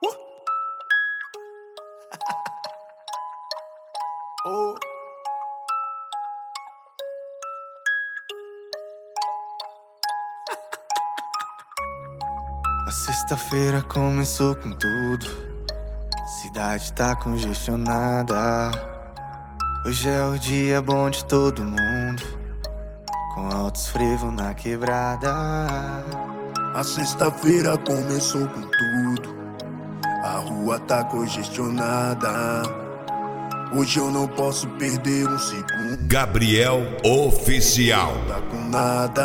Oh. A sexta-feira começou com tudo. Cidade tá congestionada. Hoje é o dia bom de todo mundo, com altos frevos na quebrada. A sexta-feira começou com tudo. A rua tá congestionada. Hoje eu não posso perder um segundo. Gabriel Oficial. Não tá com nada.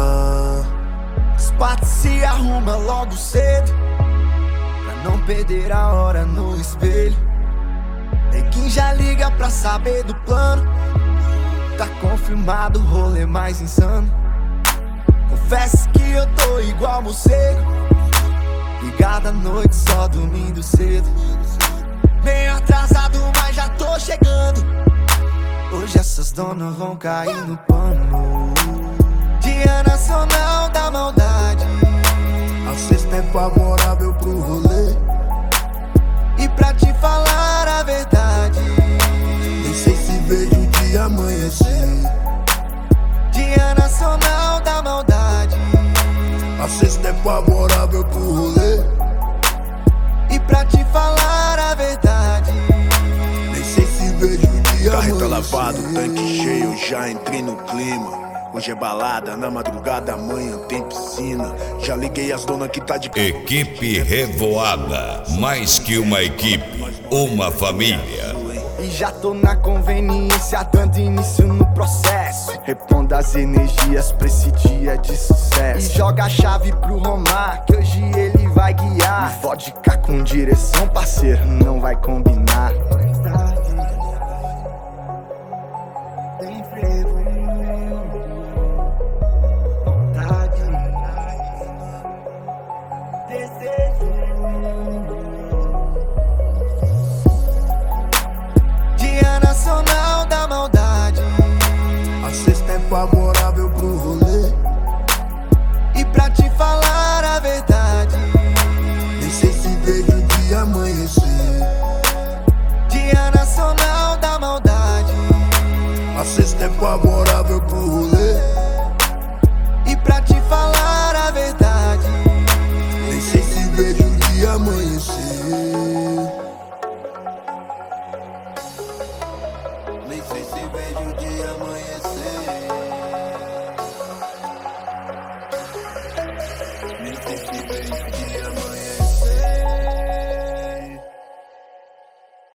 Os patos se arruma logo cedo, pra não perder a hora no espelho. Neguinho já liga pra saber do plano. Tá confirmado o rolê mais insano. Confesso que eu tô igual morcego, ligado à noite só dormindo cedo. Meio atrasado, mas já tô chegando. Hoje essas donas vão cair no pano. Dia Nacional da Maldade. A sexta é favorável pro rolê. E pra te falar a verdade, Nem sei se vejo o dia amanhecer. Dia Nacional da Maldade. A sexta é favorável pro rolê. E pra te falar a verdade, Nem sei se vejo o dia Carro tá amanhecer. lavado, tanque cheio, já entrei no clima. Hoje é balada, na madrugada amanhã tem piscina. Já liguei as donas que tá de Equipe Revoada. Mais que uma equipe, uma família. e já tô na conveniência, dando início no processo. Repondo as energias pra esse dia de sucesso. E joga a chave pro Romar, que hoje ele vai guiar. E vodka com direção, parceiro, não vai combinar. Tem frevo, vontade, desejo. Dia Nacional da Maldade. A sexta é favorável pro rolê. E pra te falar a verdade, Nem sei se vejo o dia amanhecer. Dia Nacional da Maldade. A sexta é favorável pro rolê. E pra te falar a verdade, Nem sei se vejo o dia amanhecer.